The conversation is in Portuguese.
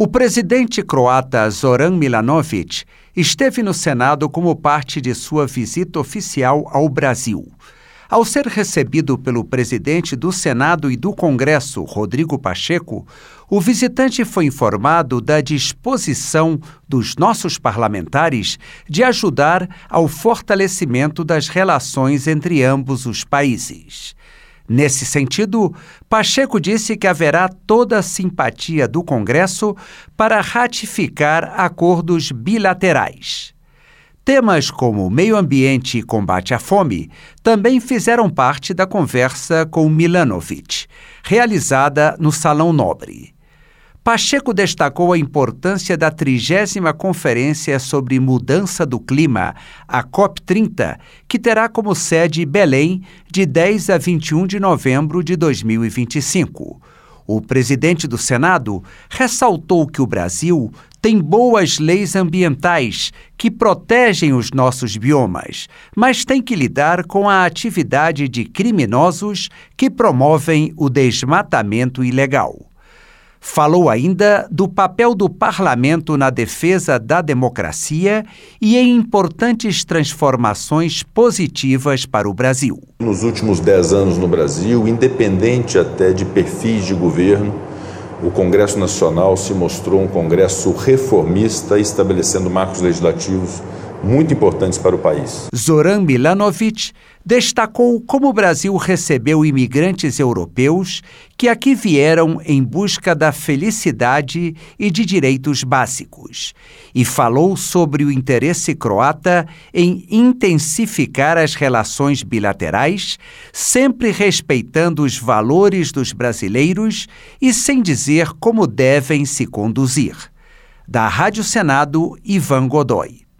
O presidente croata Zoran Milanović esteve no Senado como parte de sua visita oficial ao Brasil. Ao ser recebido pelo presidente do Senado e do Congresso, Rodrigo Pacheco, o visitante foi informado da disposição dos nossos parlamentares de ajudar ao fortalecimento das relações entre ambos os países. Nesse sentido, Pacheco disse que haverá toda a simpatia do Congresso para ratificar acordos bilaterais. Temas como meio ambiente e combate à fome também fizeram parte da conversa com Milanović, realizada no Salão Nobre. Pacheco destacou a importância da 30ª Conferência sobre Mudança do Clima, a COP30, que terá como sede Belém de 10 a 21 de novembro de 2025. O presidente do Senado ressaltou que o Brasil tem boas leis ambientais que protegem os nossos biomas, mas tem que lidar com a atividade de criminosos que promovem o desmatamento ilegal. Falou ainda do papel do parlamento na defesa da democracia e em importantes transformações positivas para o Brasil. Nos últimos 10 anos no Brasil, independente até de perfis de governo, o Congresso Nacional se mostrou um Congresso reformista, estabelecendo marcos legislativos muito importantes para o país. Zoran Milanović destacou como o Brasil recebeu imigrantes europeus que aqui vieram em busca da felicidade e de direitos básicos, e falou sobre o interesse croata em intensificar as relações bilaterais, sempre respeitando os valores dos brasileiros e sem dizer como devem se conduzir. Da Rádio Senado, Ivan Godoy.